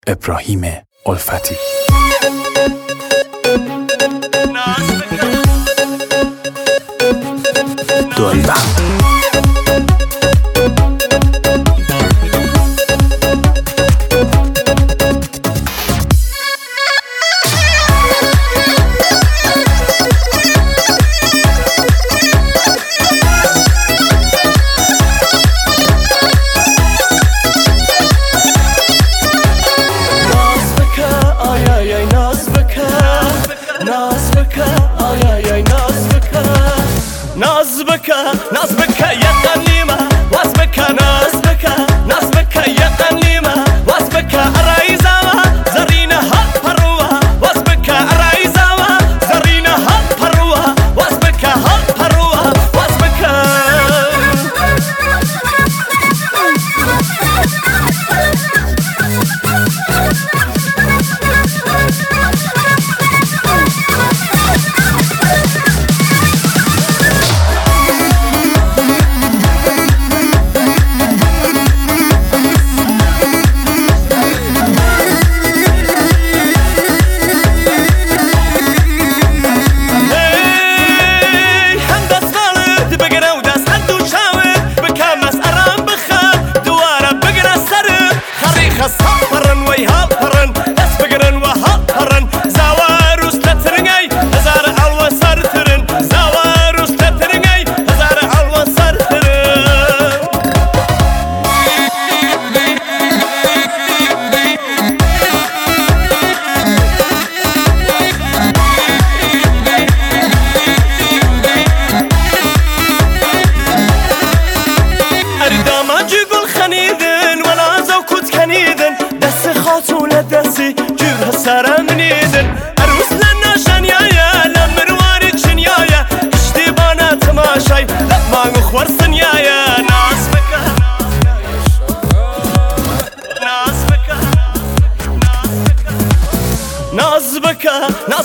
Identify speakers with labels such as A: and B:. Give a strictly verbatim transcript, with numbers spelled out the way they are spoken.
A: ابراهیم الفتی. دلبند
B: ناز بکه ناز بکه یه قلیمه واز بکه ناز بکه ناز بکه یه قلیمه واز بکه رایزاوا زرینه ها پروا واز بکه رایزاوا زرینه ها پروا واز بکه ها پروا واز بکه دستی جور سرم نیدن عروس لنشانیایا لمروانی چنیایا کشتی بانا تماشای لبمانگو خورسنیایا ناز بکه ناز بکه ناز بکه